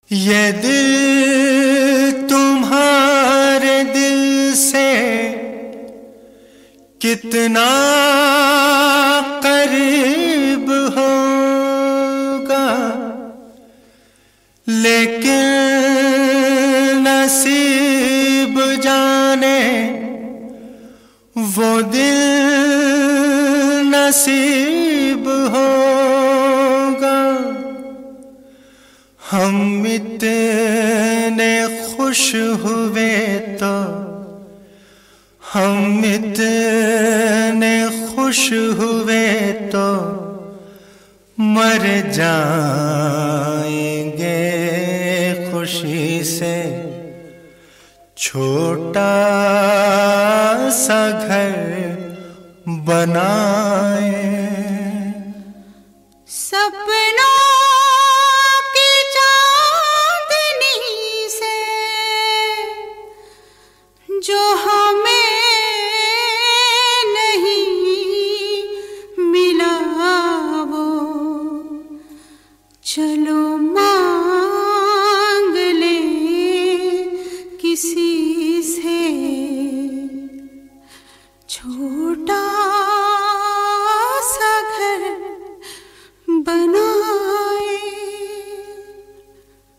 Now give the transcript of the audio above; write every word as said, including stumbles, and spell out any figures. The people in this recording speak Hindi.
ये दिल तुम्हारे दिल से कितना करीब होगा, लेकिन नसीब जाने वो दिल नसीब होगा। हम इतने खुश हुए तो हम इतने खुश हुए तो मर जाएंगे खुशी से। छोटा सा घर बनाए सपनों की चांदनी से, जो हमें नहीं मिला वो चलो मांग ले किसी से। छोटा